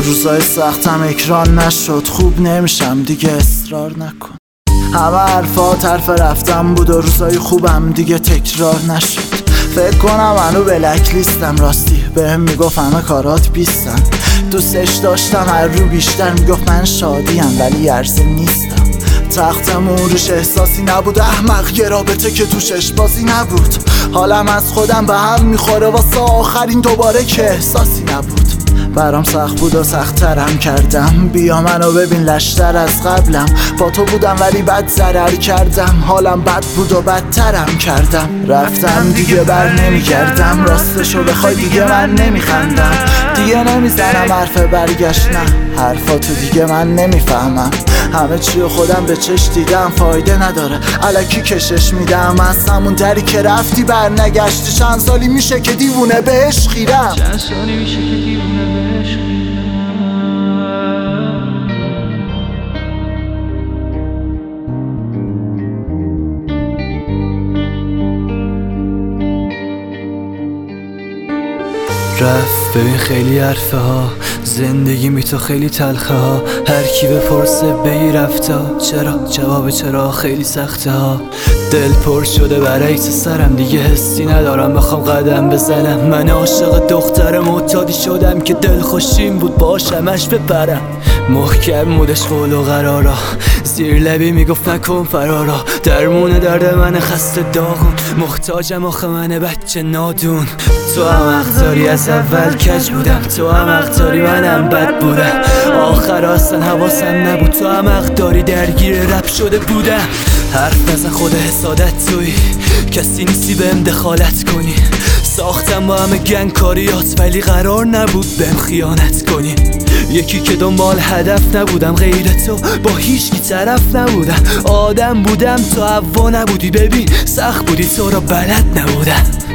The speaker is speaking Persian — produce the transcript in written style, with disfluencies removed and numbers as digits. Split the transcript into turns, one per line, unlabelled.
روزای سختم اکران نشد، خوب نمیشم دیگه اصرار نکن. همه حرفات حرف رفتم بود و روزای خوبم دیگه تکرار نشد. فکر کنم منو بلک لیستم، راستی بهم میگفت همه کارات بیستن. دوستش داشتم هر رو بیشتر، میگفت من شادیم ولی عرضه نیستم. تختمون روش احساسی نبود، احمق یه رابطه که توش بازی نبود. حالم از خودم به هم میخوره واسه آخرین دوباره که احساسی نبود. برام سخت بود و سخت‌ترم کردم، بیا منو ببین لشتر از قبلم. با تو بودم ولی بد ضرر کردم، حالم بد بود و بدترم کردم. رفتم دیگه بر نمیگردم، راستشو بخوای دیگه من نمیخندم. دیگه نمیزنم حرف برگشت، نه حرفاتو دیگه من نمیفهمم. همه چیو خودم به چش دیدم، فایده نداره الکی کشش میدم. از همون دری که رفتی بر نگشتی، چند سالی میشه که دیوونه بهش خیرم.
چند سالی میشه که دیوونه بهش خیرم.
رفت ببین خیلی حرفه ها، زندگی می تو خیلی تلخه ها. هر کی بپرسه بگی رفته، چرا جواب چرا خیلی سخته ها. دل پر شده برعکس سرم، دیگه حسی ندارم بخوام قدم بزنم. من عاشق دختر معتادی شدم که دل خوشیم بود باشمش بپرم. محکم بودش قول و قرارا، زیر لبی میگفت نکن فرارا. درمون درد من خسته داغون، محتاجم آخه من بچه نادون. تو هم حق داری از اول کج بودم، تو هم حق داری منم بد بودم. آخر اصلا حواسم نبود، تو هم حق داری درگیر رپ شده بودم. حرف نزن خود حسادت توی، کسی نیستی بهم دخالت کنی. ساختم با همه گنگ کاریات ولی قرار نبود بهم خیانت کنی. یکی که دنبال هدف نبودم، غیر تو با هیچ کی طرف نبودم. آدم بودم تو حوا نبودی، ببین سخت بودی تو را بلد نبودم.